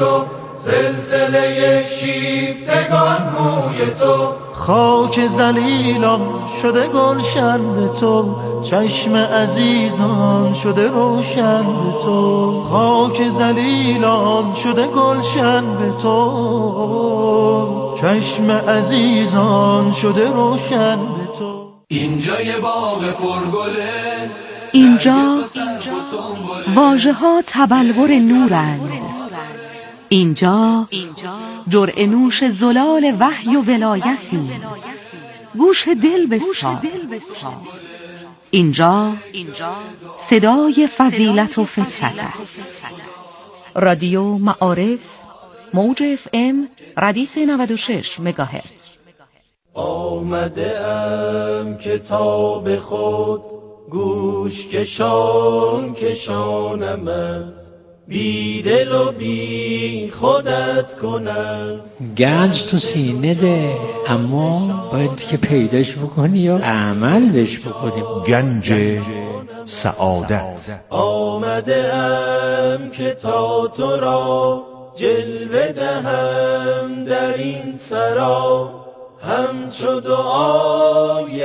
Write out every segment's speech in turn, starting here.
تو، سلسله شیفتگان موی تو. خاک ذلیلان شده گلشن به تو، چشم عزیزان شده روشن به تو. خاک ذلیلان شده گلشن به تو، چشم عزیزان شده روشن به تو. اینجا یه باغ پرگله، اینجا واژه ها تبلور نورند. اینجا جرعه نوش زلال وحی و ولایتی، گوش دل بسپار. اینجا صدای فضیلت و فطرت است. رادیو معارف، موج FM ردیف 96 مگاهرتز. آمده ام کتاب خود گوش کشان کشانمت، بی دل و بی خودت کنم. گنج تو سینه ده، اما باید که پیداش بکنی و عمل بهش بکنیم. گنج سعادت. آمده ام که تا تو را جلوه دهم در این سرا، همچو دعای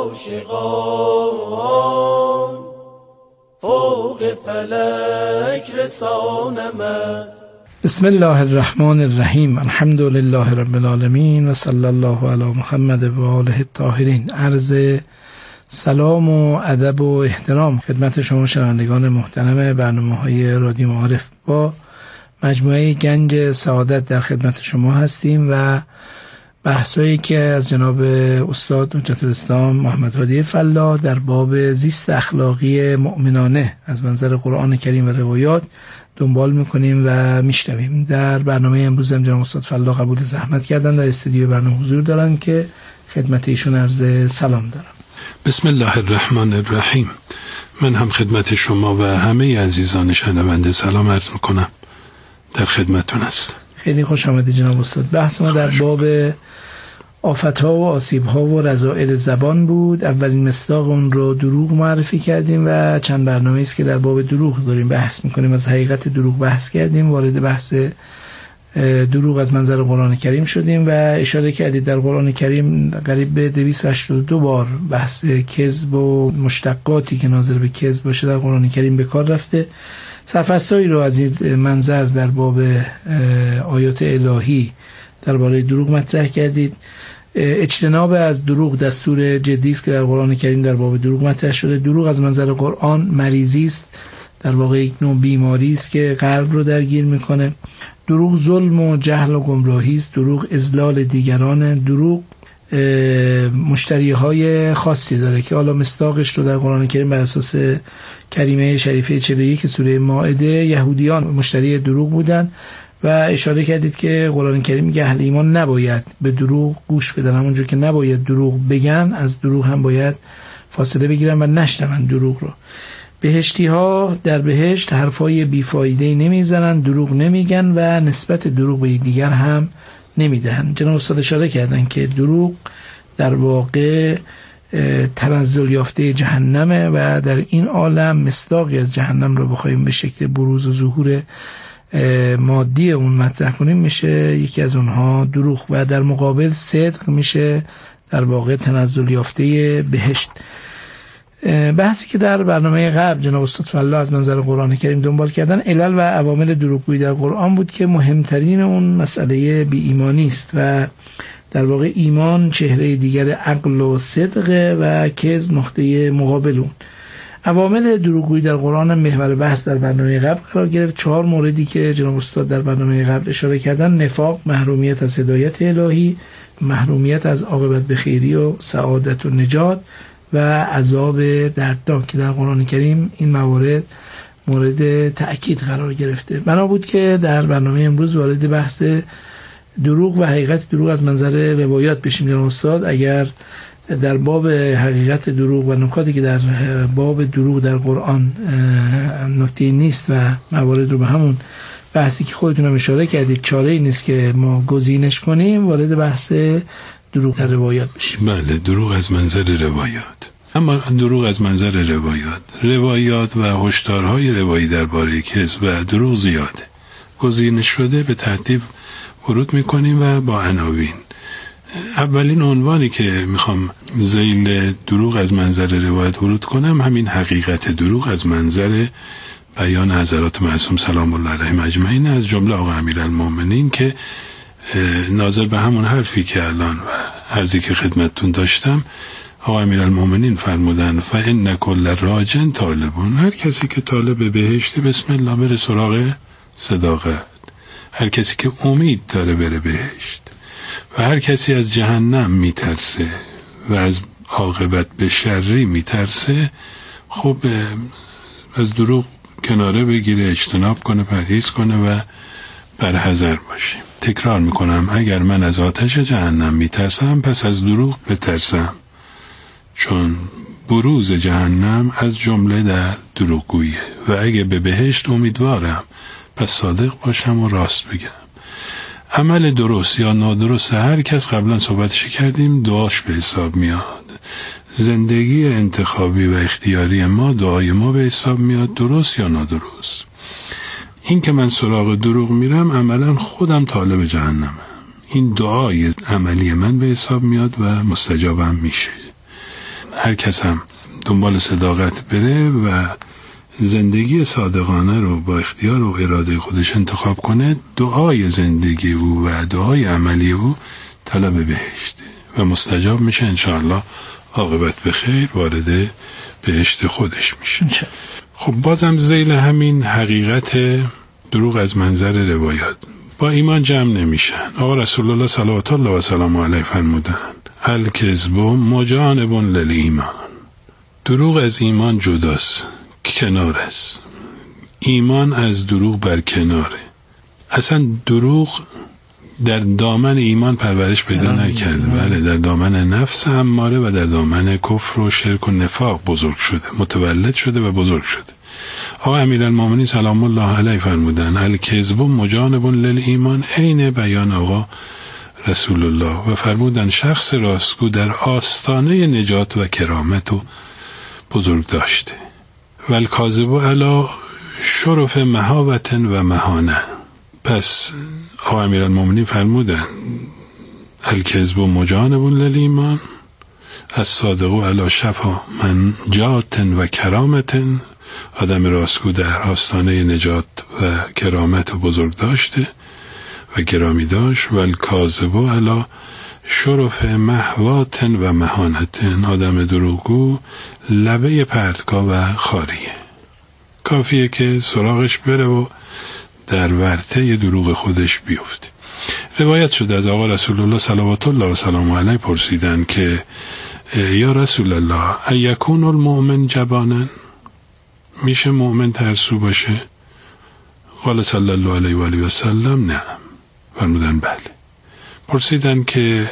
عاشقان فوق فلک رسانمت. بسم الله الرحمن الرحیم. الحمد لله رب العالمین و صلی الله علی محمد و آله الطاهرین. عرض سلام و ادب و احترام خدمت شما شنوندگان محترم برنامه‌های رادیو معارف. با مجموعه گنج سعادت در خدمت شما هستیم و بحثایی که از جناب استاد حجت الاسلام محمد هادی فلاح در باب زیست اخلاقی مؤمنانه از منظر قرآن کریم و روایات دنبال میکنیم و میشنویم. در برنامه امروز هم جناب استاد فلاح قبول زحمت کردن، در استودیو برنامه حضور دارن که خدمت ایشون عرض سلام دارم. بسم الله الرحمن الرحیم. من هم خدمت شما و همه عزیزان شنونده سلام عرض میکنم. در خدمتتون هستم. خیلی خوش آمدید جناب استاد. بحث ما در باب آفت‌ها و آسیب‌ها و رذائل زبان بود. اولین مصداق اون رو دروغ معرفی کردیم و چند برنامه است که در باب دروغ داریم بحث می‌کنیم. از حقیقت دروغ بحث کردیم، وارد بحث دروغ از منظر قرآن کریم شدیم و اشاره کردید در قرآن کریم قریب به 282 بار بحث کذب و مشتقاتی که ناظر به کذب باشه در قرآن کریم به کار رفته. سرفصل‌هایی رو از این منظر در باب آیات الهی درباره دروغ مطرح کردید. اجتناب از دروغ دستور جدی است که در قرآن کریم در باب دروغ مطرح شده. دروغ از منظر قرآن مریضی است، در واقع یک نوع بیماری است که قلب رو درگیر میکنه. دروغ ظلم و جهل و گمراهی است. دروغ اضلال دیگران. دروغ مشتریهای خاصی داره که حالا مصداقش رو در قرآن کریم بر اساس کریمه شریفه 41 سوره مائده یهودیان مشتری دروغ بودن و اشاره کردید که قرآن کریم میگه اهل ایمان نباید به دروغ گوش بدن، همونجور که نباید دروغ بگن از دروغ هم باید فاصله بگیرن و نشنون دروغ رو. بهشتی ها در بهشت حرفای بیفایده نمیزنن، دروغ نمیگن و نسبت دروغ به دیگر هم نمیدهن. جناب استاد اشاره کردن که دروغ در واقع تنزل یافته جهنمه و در این عالم مصداقی از جهنم رو بخوایم به شکل بروز و ظهور مادی اون مطرح کنیم میشه یکی از اونها دروغ و در مقابل صدق میشه در واقع تنزل یافته بهشت. بحثی که در برنامه قبل جناب استاد فلاح از منظر قرآن کریم دنبال کردن علل و عوامل دروغگویی در قرآن بود که مهمترین اون مسئله بی ایمانی است و در واقع ایمان چهره دیگر عقل و صدق و کذب نقطه مقابل اون. عوامل دروغگویی در قرآن هم محور بحث در برنامه قبل قرار گرفت. 4 موردی که جناب استاد در برنامه قبل اشاره کردن: نفاق، محرومیت از هدایت الهی، محرومیت از عاقبت بخیری و سعادت و نجات و عذاب دردناک که در قرآن کریم این موارد مورد تأکید قرار گرفته. بنا بود که در برنامه امروز وارد بحث دروغ و حقیقت دروغ از منظر روایات بشیم. جناب استاد اگر در باب حقیقت دروغ و نکاتی که در باب دروغ در قرآن نکته نیست و موارد رو به همون بحثی که خودتون هم اشاره کردید چاره‌ای نیست که ما گزینش کنیم، وارد بحث دروغ در روایات بشیم. بله، دروغ از منظر روایات. اما دروغ از منظر روایات و هشدارهای روایی درباره کذب و دروغ زیاده گزینه شده به ترتیب ورود میکنیم و با عناوین. اولین عنوانی که میخوام ذیل دروغ از منظر روایت ورود کنم همین حقیقت دروغ از منظر بیان حضرات معصوم سلام الله علیهم اجمعین، از جمله آقا امیرالمومنین که ناظر به همون حرفی که الان و عرضی که خدمتتون داشتم آقا امیرالمومنین فرمودن فإن کل راج طالبون، هر کسی که طالب بهشت بسم الله بره سراغ صداقت، هر کسی که امید داره بره بهشت، و هر کسی از جهنم میترسه و از عاقبت به شری میترسه خب از دروغ کناره بگیره، اجتناب کنه، پرهیز کنه و برحذر باشه. تکرار میکنم اگر من از آتش جهنم میترسم پس از دروغ بترسم، چون بروز جهنم از جمله در دروغگوییه، و اگه به بهشت امیدوارم پس صادق باشم و راست بگم. عمل درست یا نادرست هر کس قبلا صحبتش کردیم دعاش به حساب میاد. زندگی انتخابی و اختیاری ما دعای ما به حساب میاد، درست یا نادرست. این که من سراغ دروغ میرم عملا خودم طالب جهنمم، این دعای عملی من به حساب میاد و مستجابم میشه. هر کس هم دنبال صداقت بره و زندگی صادقانه رو با اختیار و اراده خودش انتخاب کنه، دعای زندگی او و دعای عملی او طلب بهشته و مستجاب میشه، انشاءالله عاقبت به خیر وارد بهشت خودش میشه. خب بازم ذیل همین حقیقت دروغ از منظر روایات با ایمان جمع نمیشن. آقا رسول الله صلوات الله و سلام علیه فرمودن الکذب مجانب للایمان، دروغ از ایمان جداست، کنار است. ایمان از دروغ بر کناره. اصلا دروغ در دامن ایمان پرورش پیدا نکرده، بله در دامن نفس اماره و در دامن کفر و شرک و نفاق بزرگ شده، متولد شده و بزرگ شده. آقا امیرالمومنین سلام الله علیه فرمودن الکذب مجانب للایمان، عین بیان آقا رسول الله، و فرمودن شخص راستگو در آستانه نجات و کرامت و بزرگ داشته. والکاذب علی شرف مهابت و مهانه. پس آقا امیرالمومنین فرمودن الکذب مجانب للایمان، الصادق علی شفا منجات و کرامت، آدم راستگو در آستانه نجات و کرامت و بزرگ داشته و گرامی داشت. والکاذب علی شرف مهوات و مهانت، آدم دروغگو لبه پرتگاه و خاریه، کافیه که سراغش بره و در ورطه دروغ خودش بیفته. روایت شده از آقا رسول الله صلوات الله و سلام علیه پرسیدن که یا رسول الله ایکون المؤمن جبانا، میشه مؤمن ترسو باشه؟ قال صلی الله علیه و آله و سلم نه. فرمودن بله. پرسیدن که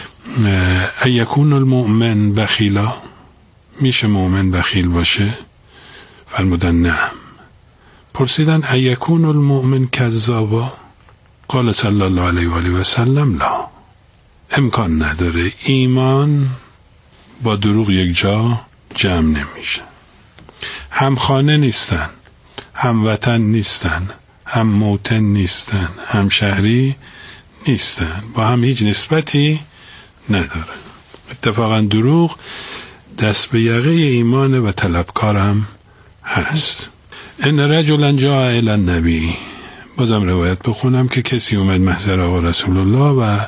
ایکون المؤمن بخیلا، میشه مؤمن بخیل باشه؟ فرمودن نه. پرسیدن ایکون المؤمن کذابا؟ قال صلی الله علیه و آله و سلم لا، امکان نداره. ایمان با دروغ یک جا جمع نمیشه. هم خانه نیستن، هم وطن نیستن، هم موطن نیستن، هم شهری نیستن، با هم هیچ نسبتی نداره. اتفاقا دروغ دست به یقه ایمان و طلبکار هم هست. ان رجلا جاء الی النبی، بازم روایت بخونم که کسی اومد محضر آقا رسول الله و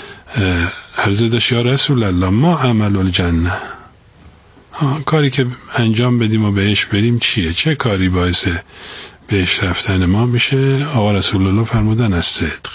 عرضه داشت یا رسول الله ما عمل الجنه، کاری که انجام بدیم و بهش بریم چیه؟ چه کاری باعث بهش رفتن ما میشه؟ آقا رسول الله فرمودن از صدق.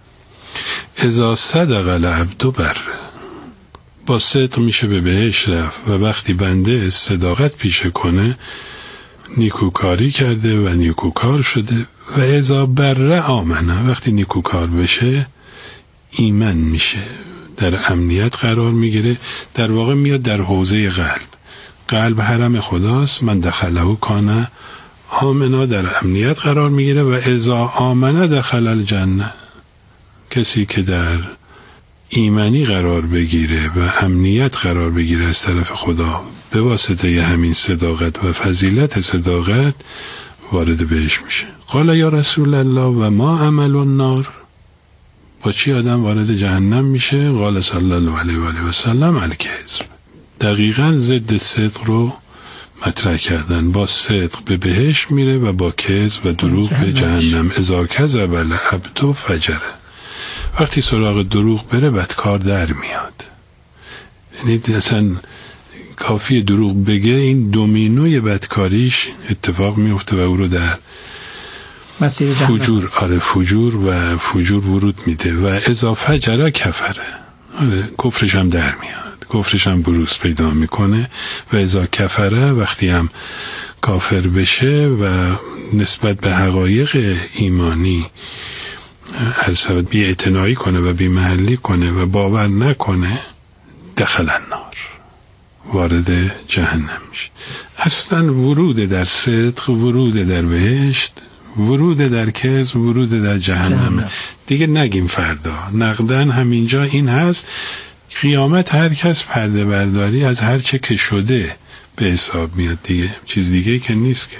اذا صدق العبد بر، با صدق میشه به بهش رفت، و وقتی بنده صداقت پیشه کنه نیکوکاری کرده و نیکوکار شده. و اذا بر آمنه، وقتی نیکوکار بشه ایمن میشه، در امنیت قرار میگیره، در واقع میاد در حوزه قلب. قلب حرم خداست، من دخله کان آمنا، در امنیت قرار میگیره. و اذا آمنه دخل الجنه، کسی که در ایمانی قرار بگیره و امنیت قرار بگیره از طرف خدا به واسطه همین صداقت و فضیلت صداقت، وارد بهش میشه. قال یا رسول الله و ما عمل النار، با چی آدم وارد جهنم میشه؟ قال صلی الله علیه و آله و سلم الکذب. دقیقاً ضد صدق رو مطرح کردن. با صدق به بهشت میره و با کذب و دروغ به جهنم. اذا کذب العبد فجر. وقتی سراغ دروغ بره بدکار در میاد. یعنی اصلا کافی دروغ بگه این دومینوی بدکاریش اتفاق میفته و او رو در فجور ورود میده. و اذا فجر کفره. کفرش هم در میاد، کفرش هم بروز پیدا میکنه. و اذا کفره، وقتی هم کافر بشه و نسبت به حقایق ایمانی بی اعتنایی کنه و بی محلی کنه و باور نکنه، دخل النار، وارد جهنم میشه. اصلا ورود در صدق، ورود در بهشت، ورود در کذب، ورود در جهنم. دیگه نگیم فردا، نقدن همینجا این هست. قیامت هر کس پرده برداری از هر چه که شده به حساب میاد دیگه، چیز دیگه که نیست که.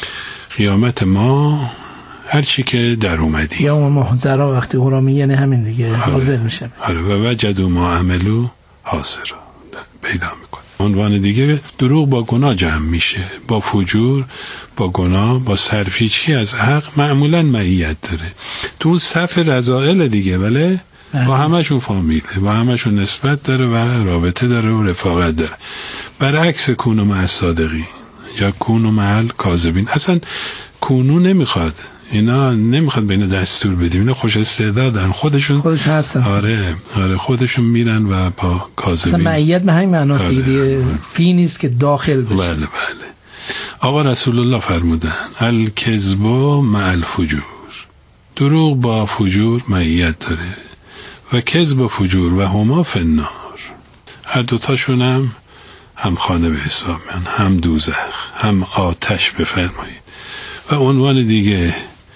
قیامت ما هر چی که در اومدی. یا محضرا وقتی قرامی، یعنی همین دیگه حاضر میشه. آره. و وجدوا ما عملو حاضر پیدا میکنه. عنوان دیگه دروغ با گناه جمع میشه، با فجور، با گناه، با سرپیچی از حق معمولا معیت داره. تو اون صف رذائل دیگه، ولی با همشون فامیله، با همشون نسبت داره و رابطه داره و رفاقت داره. برعکس کونو مع الصادقین یا کونو مع الکاذبین. اصلا کونو نمیخواد، اینا نمیخواد به اینا دستور بدیم، اینا خوش استعدادن، خودشون هستن. آره خودشون میرن و با کاذبین. اصلا معیت به همین معناست دیگه، فی نیست که داخل بشه. بله. آقا رسول الله فرمودن الکذب مع الفجور، دروغ با فجور معیت داره. و کذب و فجور و هما فی النار، هر دوتاشون هم خانه به حساب میان، هم دوزخ، هم آتش بفرمایید. و عنوان دیگه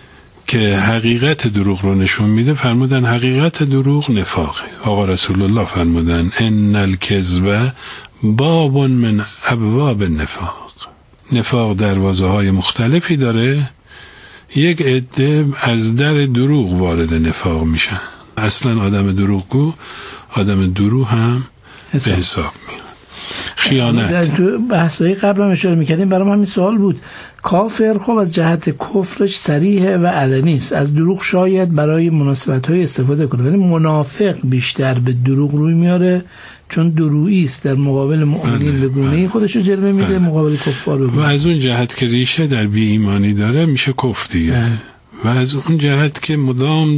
که حقیقت دروغ رو نشون میده فرمودن حقیقت دروغ نفاقه. آقا رسول الله فرمودن ان الکذب باب من ابواب النفاق. نفاق دروازه های مختلفی داره، یک عده از در دروغ وارد نفاق میشن. اصلا آدم دروغگو، آدم دروغ هم به حساب میاد. خیانت. در بحث‌های قبل هم اشاره می‌کردیم، برام همین سوال بود. کافر خب از جهت کفرش صریح و علنی است، از دروغ شاید برای مناسبت‌های استفاده کنه، ولی منافق بیشتر به دروغ روی میاره چون درویی است، در مقابل مؤمنین به گونه‌ای خودش رو جلوه میده، مقابل کفار رو. و از اون جهت که ریشه در بی ایمانی داره میشه کفر دیگه. و از اون جهت که مدام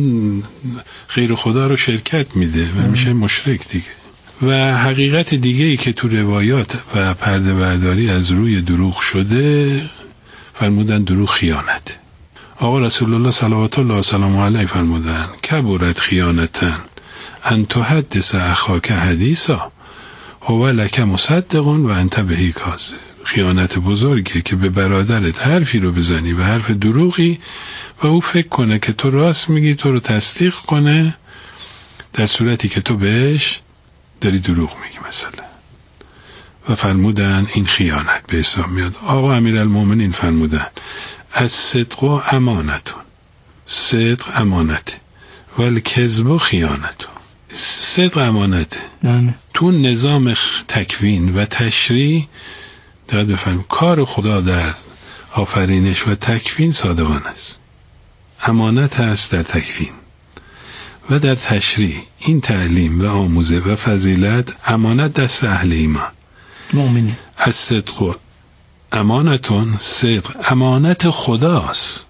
غیر خدا رو شرکت میده و میشه مشرک دیگه. و حقیقت دیگه‌ای که تو روایات و پرده برداری از روی دروغ شده فرمودن دروغ خیانت. آقا رسول الله صلوات الله و سلام علیه فرمودن کبرت خیانتن ان تحدث اخاک حدیثا هو لک مصدق و انت بهی کاذب. خیانت بزرگی که به برادرت حرفی رو بزنی و حرف دروغی و او فکر کنه که تو راست میگی، تو رو تصدیق کنه، در صورتی که تو بهش داری دروغ میگی مثلا. و فرمودن این خیانت به حساب میاد. آقا امیرالمومنین فرمودن از صدق و امانتون، صدق امانته ولی کذب و خیانتون. صدق امانته تو نظام تکوین و تشریع داد بفرمیم کار خدا در آفرینش و تکوین صادقانه است. امانت هست در تکوین و در تشریع. این تعلیم و آموزه و فضیلت امانت دست اهل ایمان مؤمنین. از صدق و امانتون، صدق امانت خداست،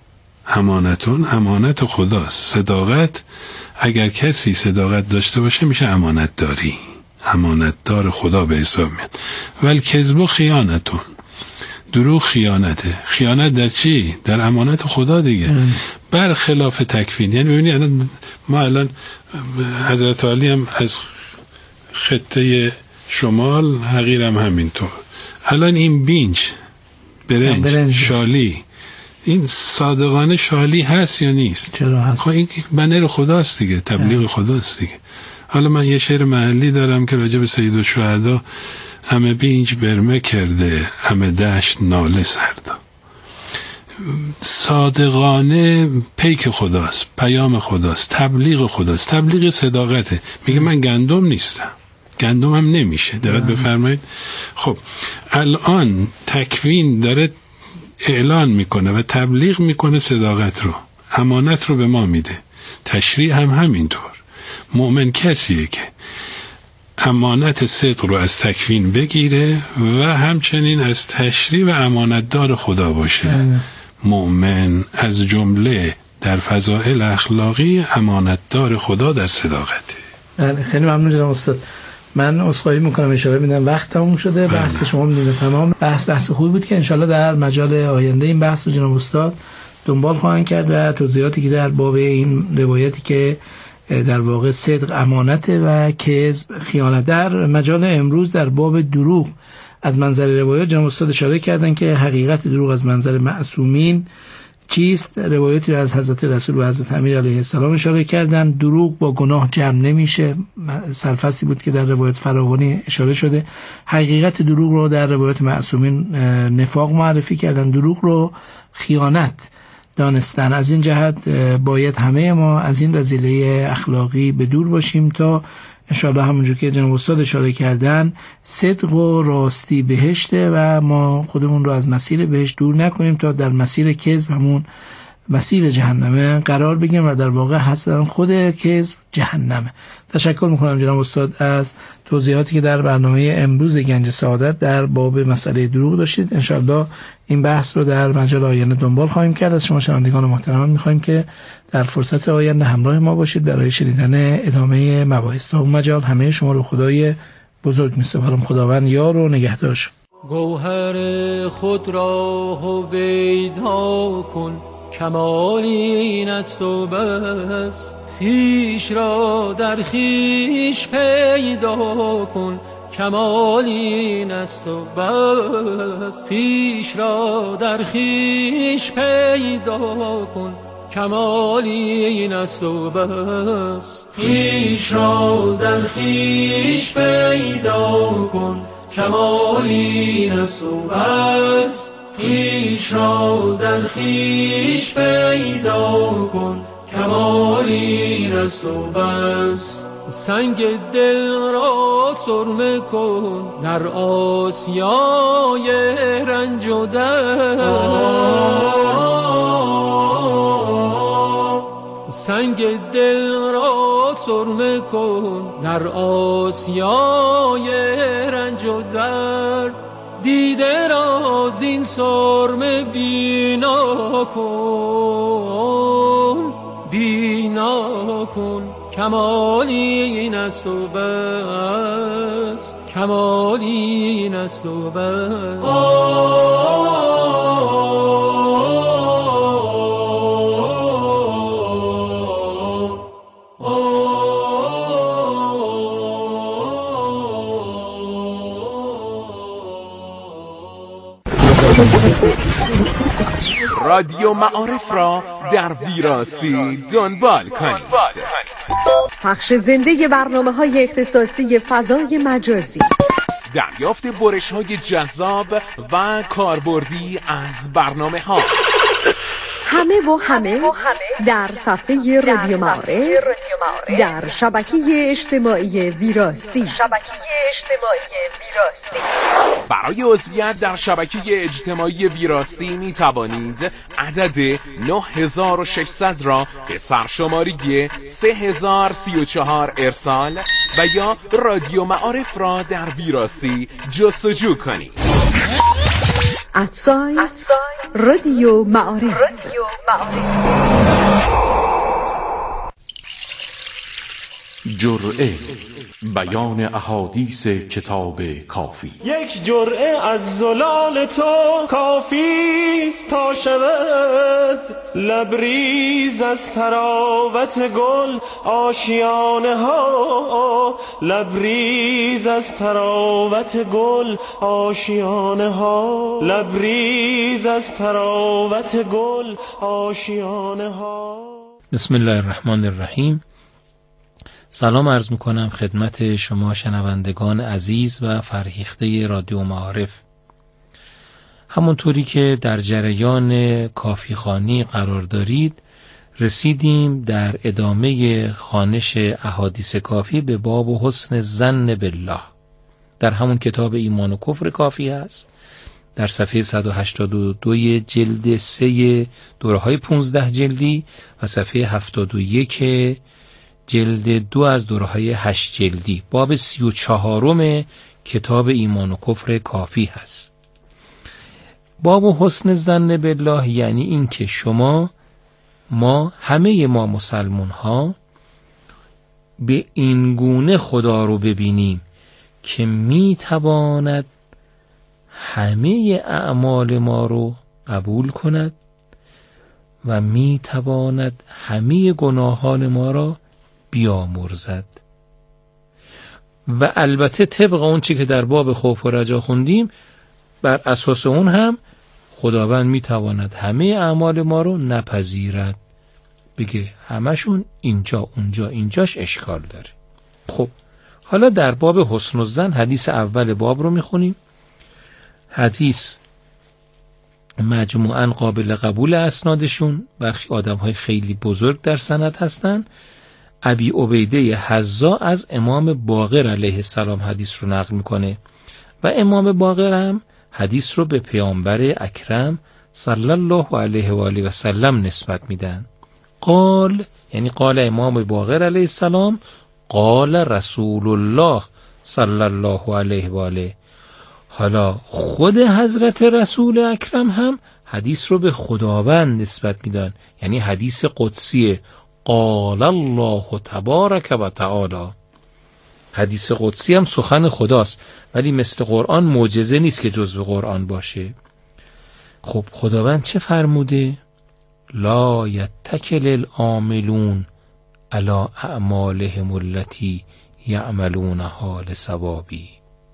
امانتون امانت خداست. صداقت اگر کسی صداقت داشته باشه میشه امانت داری، امانت دار خدا به حساب میاد. ولی کذب و خیانتون، دروغ خیانته. خیانت در چی؟ در امانت خدا دیگه. برخلاف تکوین. یعنی ببینید ما الان حضرت علی هم از خطه شمال، حقیر هم همینطور. الان این بینج برنج شالی، این صادقانه شالی هست یا نیست؟ چرا هست؟ خب این بنر خداست دیگه، تبلیغ خداست دیگه. حالا من یه شعر محلی دارم که راجع به سید الشهدا همه بینج برمه کرده همه دشت ناله سردا. صادقانه پیک خداست، پیام خداست، تبلیغ خداست، تبلیغ صداقته. میگه من گندم نیستم، گندم هم نمیشه. دقت بفرمایید. خب الان تکوین داره اعلان میکنه و تبلیغ میکنه صداقت رو، امانت رو به ما میده. تشریع هم همینطور. مؤمن کسیه که امانت صدق رو از تکوین بگیره و همچنین از تشریع و امانتدار خدا باشه. مؤمن از جمله در فضائل اخلاقی امانتدار خدا در صداقته. بله خیلی ممنون جناب استاد. من عذرخواهی میکنم، اشاره میدم وقت تموم شده. بحث شما میدونید تمام بحث خوبی بود که انشالله در مجال آینده این بحث رو جناب استاد دنبال خواهند کرد و توضیحاتی که در باب این روایتی که در واقع صدق امانت و کذب خیانت در مجال امروز در باب دروغ از منظر روایات جناب استاد اشاره کردن که حقیقت دروغ از منظر معصومین چیست. روایاتی را از حضرت رسول و حضرت امیر علیه السلام اشاره کردن. دروغ با گناه جمع نمیشه، سرفصلی بود که در روایت فراوانی اشاره شده. حقیقت دروغ رو در روایت معصومین نفاق معرفی کردن، دروغ رو خیانت دانستن. از این جهت باید همه ما از این رذیله اخلاقی به دور باشیم تا انشاءالله همونجور که جناب استاد اشاره کردن صدق و راستی بهشته و ما خودمون رو از مسیر بهشت دور نکنیم تا در مسیر کذب همون مسیر جهنمه قرار بگیریم و در واقع هستن خود کذب جهنمه. تشکر میکنم جناب استاد از توضیحاتی که در برنامه امروز گنج سعادت در باب مسئله دروغ داشتید. انشاءالله این بحث رو در مجال آینده دنبال خواهیم کرد. از شما شنوندگان محترم میخوایم که در فرصت آینده همراه ما باشید برای شنیدن ادامه مباحث. تا اون مجال همه شما رو خدای بزرگ میسپارم. خداوند یار و نگهدار شما. گوهر خود را هویدا کن، کمال این است و بس. خویش را در خویش پیدا کن، کمال این است و بس. خویش را در خویش پیدا کن، کمال این است و بس. خویش را در خویش پیدا کن، کمال این است و بس. خویش را در خویش پیدا کن، کمال این است و بس. سنگ دل را سرمه کن در آسیای رنج و درد. سنگ دل را سرمه کن در آسیای رنج و درد. دیده را زین سرمه بینا کن، بینا کن، کمالی این است و بس، کمالی این است و بس. رادیو معارف را در ویراسی دنبال کنید. پخش زنده برنامه‌های اختصاصی فضای مجازی، دریافت برش‌های جذاب و کاربردی از برنامه‌ها، همه در صفحه رادیو معارف در شبکه اجتماعی ویراستی. برای عضویت در شبکه اجتماعی ویراستی می توانید عدد 9600 را به سرشماری 3034 ارسال و یا رادیو معارف را در ویراستی جستجو کنید. رادیو معارف. جرعه، بیان احادیث کتاب کافی. یک جرعه از زلال تو کافیست تا شود لبریز از تراوت گل آشیانه ها، لبریز از تراوت گل آشیانه ها، لبریز از تراوت گل آشیانه ها. بسم الله الرحمن الرحیم. سلام عرض میکنم خدمت شما شنوندگان عزیز و فرهیخته رادیو معارف. همونطوری که در جریان کافی خوانی قرار دارید، رسیدیم در ادامه خوانش احادیث کافی به باب حسن ظن بالله. در همون کتاب ایمان و کفر کافی هست، در صفحه 182 جلد 3 دوره‌های 15 جلدی و صفحه 71 جلد 2 از دوره‌های 8 جلدی، باب 34 کتاب ایمان و کفر کافی هست. باب حسن ظن بالله یعنی این که همه ما مسلمان ها به این گونه خدا رو ببینیم که می تواند همه اعمال ما رو قبول کند و می تواند همه گناهان ما را بیامرزد. و البته طبق اون چی که در باب خوف و رجا خوندیم، بر اساس اون هم خداوند می تواند همه اعمال ما رو نپذیرد، بگه همشون اینجا اونجا اینجاش اشکال داره. خب حالا در باب حسن الظن حدیث اول باب رو میخونیم. حدیث مجموعاً قابل قبول اسنادشون، برخی آدم‌های خیلی بزرگ در سند هستن. ابی عبیده حظا از امام باقر علیه السلام حدیث رو نقل میکنه و امام باقر هم حدیث رو به پیامبر اکرم صلی الله علیه و آله و سلم نسبت میدن. قال یعنی قال امام باقر علیه السلام، قال رسول الله صلی الله علیه و آله. حالا خود حضرت رسول اکرم هم حدیث رو به خداوند نسبت میدن، یعنی حدیث قدسی قال الله تبارک و تعالی. حدیث قدسی هم سخن خداست، ولی مثل قرآن معجزه نیست که جزو قرآن باشه. خب خداوند چه فرموده؟ لا یتکل العاملون علی اعمالهم التي یعملونها لثوابی.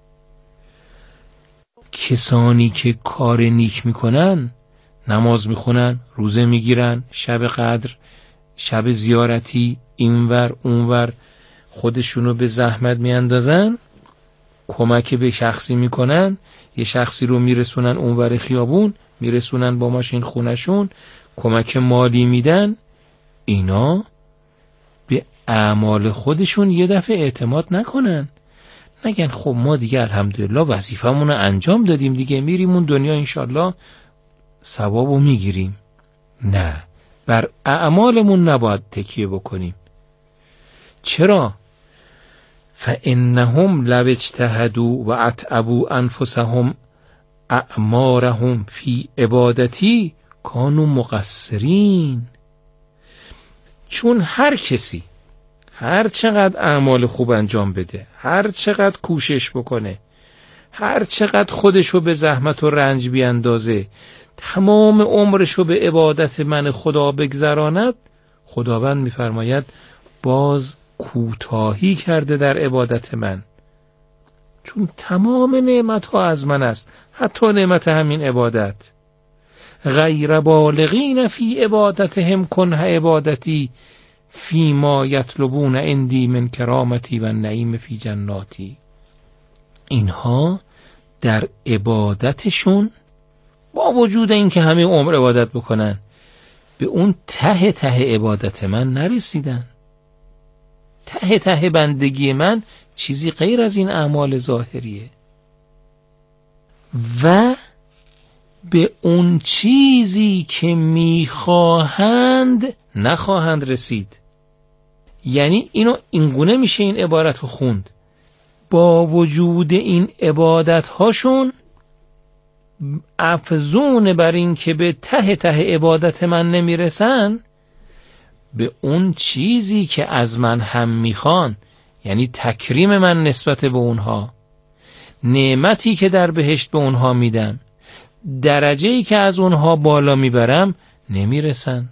کسانی که کار نیک میکنن، نماز میخونن، روزه میگیرن، شب قدر، شب زیارتی، اینور اونور خودشونو به زحمت میاندازن، کمک به شخصی میکنن، یه شخصی رو میرسونن اونور خیابون، میرسونن با ماشین خونشون، کمک مالی میدن، اینا به اعمال خودشون یه دفعه اعتماد نکنن، نگن خب ما دیگه الحمدلله وظیفمون رو انجام دادیم دیگه، میریم اون دنیا انشالله ثوابو میگیریم. نه، بر اعمالمون نباید تکیه بکنیم. چرا؟ فانهم لو اجتهدوا و اتعبوا انفسهم اعمارهم فی عبادتی کانوا مقصرین. چون هر کسی هر چقدر اعمال خوب انجام بده، هر چقدر کوشش بکنه، هر چقدر خودشو به زحمت و رنج بیاندازه، تمام عمرشو به عبادت من خدا بگذراند، خداوند میفرماید باز کوتاهی کرده در عبادت من، چون تمام نعمت ها از من است، حتی نعمت همین عبادت. غیر بالغین فی عبادتهم کنه عبادتی فی ما یطلبون عندی من کرامتی و نعیم فی جناتی. اینها در عبادتشون با وجود اینکه همه عمر عبادت بکنن، به اون ته عبادت من نرسیدن. ته بندگی من چیزی غیر از این اعمال ظاهریه و به اون چیزی که میخواهند نخواهند رسید. یعنی اینگونه میشه این عبارت رو خوند، با وجود این عبادت هاشون افزون بر این که به ته عبادت من نمیرسن، به اون چیزی که از من هم میخوان، یعنی تکریم من نسبت به اونها، نعمتی که در بهشت به اونها میدم، درجه‌ای که از اونها بالا میبرم، نمیرسن.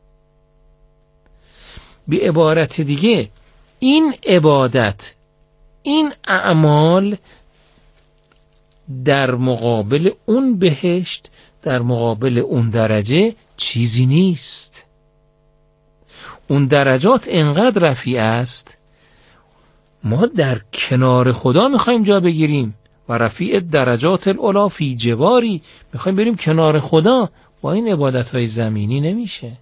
به عبارت دیگه این عبادت، این اعمال در مقابل اون بهشت، در مقابل اون درجه چیزی نیست. اون درجات انقدر رفیع است، ما در کنار خدا میخوایم جا بگیریم و رفیع درجات العلا فی جواری. میخوایم بریم کنار خدا، با این عبادت‌های زمینی نمیشه.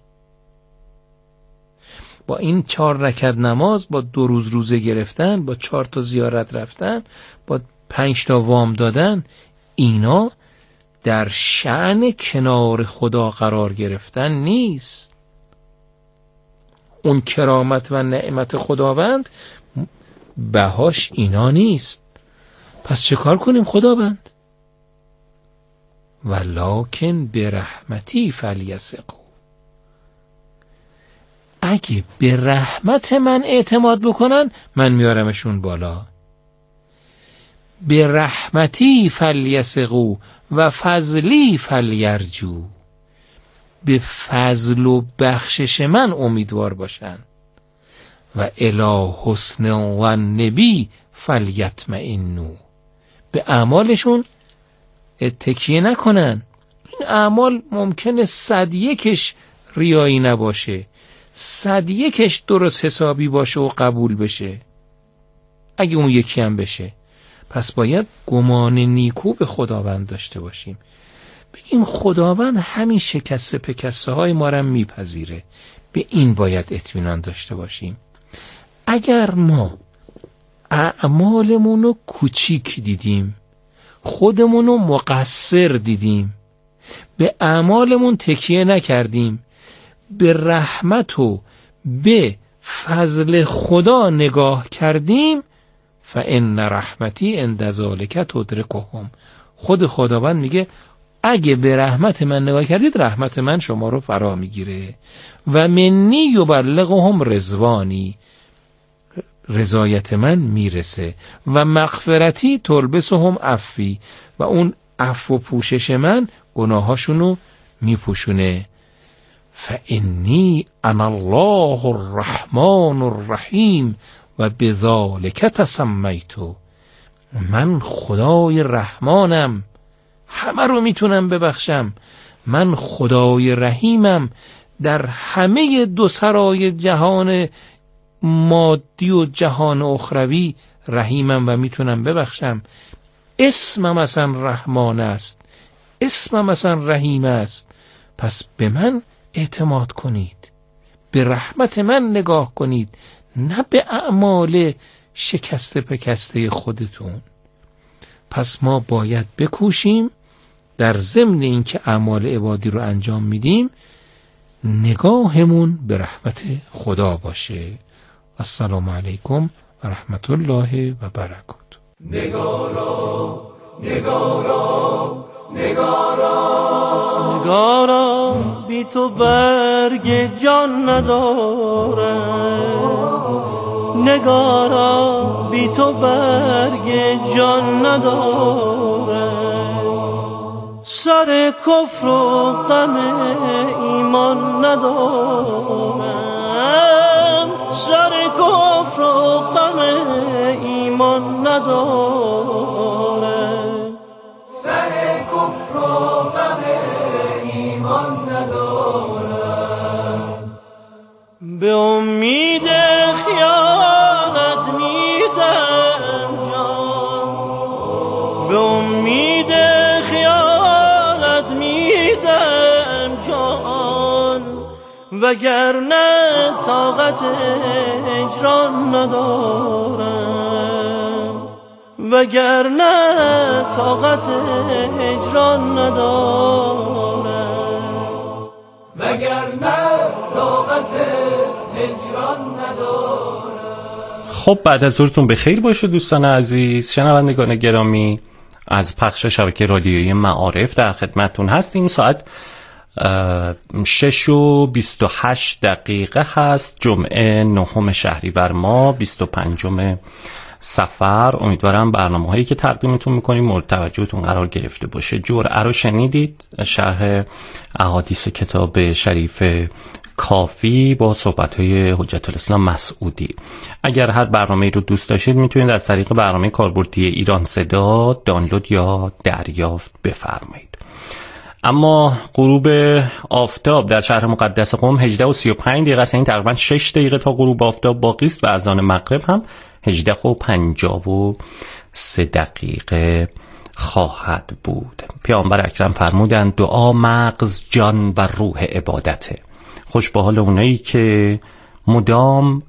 با این 4 رکعت نماز، با 2 روز روزه گرفتن، با 4 تا زیارت رفتن، با 5 تا وام دادن، اینا در شأن کنار خدا قرار گرفتن نیست. اون کرامت و نعمت خداوند بهاش اینا نیست. پس چه کار کنیم خداوند؟ ولکن برحمتی فلیثقوا. اگه به رحمت من اعتماد بکنن، من میارمشون بالا. به رحمتی فلیثقوا و فضلی فلیرجو. به فضل و بخشش من امیدوار باشن. و الی حسن و نبی فلیطمئنوا. به اعمالشون تکیه نکنن. این اعمال ممکنه 101ش ریایی نباشه، 101ش درست حسابی باشه و قبول بشه. اگه اون یکی هم بشه، پس باید گمان نیکو به خداوند داشته باشیم. بگیم خداوند همین شکسته پکسته های ما رو میپذیره. به این باید اطمینان داشته باشیم. اگر ما اعمالمونو کوچیک دیدیم، خودمونو مقصر دیدیم، به اعمالمون تکیه نکردیم، به رحمت و به فضل خدا نگاه کردیم، فإن رحمتی عند ذلک تدرکهم. خود خداوند میگه اگه به رحمت من نگاه کردید، رحمت من شما رو فرا میگیره. و منی یبلغهم رضوانی، رضایت من میرسه. و مغفرتی تلبسهم عفوی، و اون عفو و پوشش من گناهاشونو میپوشونه. فانی انا الله الرحمن الرحیم و بذالک تسمیت. من خدای رحمانم، همه رو میتونم ببخشم. من خدای رحیمم، در همه دو سرای جهان مادی و جهان اخروی رحیمم و میتونم ببخشم. اسمم اصلا رحمان است، اسمم اصلا رحیم است. پس به من اعتماد کنید، به رحمت من نگاه کنید، نه به اعمال شکسته پکسته خودتون. پس ما باید بکوشیم در ضمن اینکه اعمال عبادی رو انجام میدیم، نگاهمون به رحمت خدا باشه. السلام علیکم و رحمت الله و برکاته. نگارا نگارا نگارا نگارا بی تو برگ جان نداره، نگارا بی تو برگ جان نداره. سر کفر و غم ایمان ندارم، سر کفر و غم ایمان ندارم، سر کفر و غم ایمان ندارم. به امید خیانت میدم جان، به امید خیانت میدم جان، وگرنه طاقت هجران ندارم، وگرنه طاقت هجران ندارم، وگرنه طاقت هجران ندارم. خب بعد از ظهرتون بخیر باشه دوستان عزیز، شنوندگان گرامی. از پخش شبکه رادیویی معارف در خدمتتون هستیم. ساعت 6:28 هست، جمعه 9 شهریور ماه 25 صفر. امیدوارم برنامه هایی که تقدیمتون میکنیم مورد توجهتون قرار گرفته باشه. جرعه رو شنیدید، شرح احادیث کتاب شریف کافی با صحبت‌های حجت الاسلام مسعودی. اگر هر برنامه‌ای رو دوست داشتید میتونید از طریق برنامه کاربردی ایران صدا دانلود یا دریافت بفرمایید. اما غروب آفتاب در شهر مقدس قم 18:35 است، این تقریبا 6 دقیقه تا غروب آفتاب باقی است و اذان مغرب هم 18:53 3 دقیقه خواهد بود. پیامبر اکرم فرمودند دعا مغز، جان و روح عبادته. خوش به حال اونایی که مدام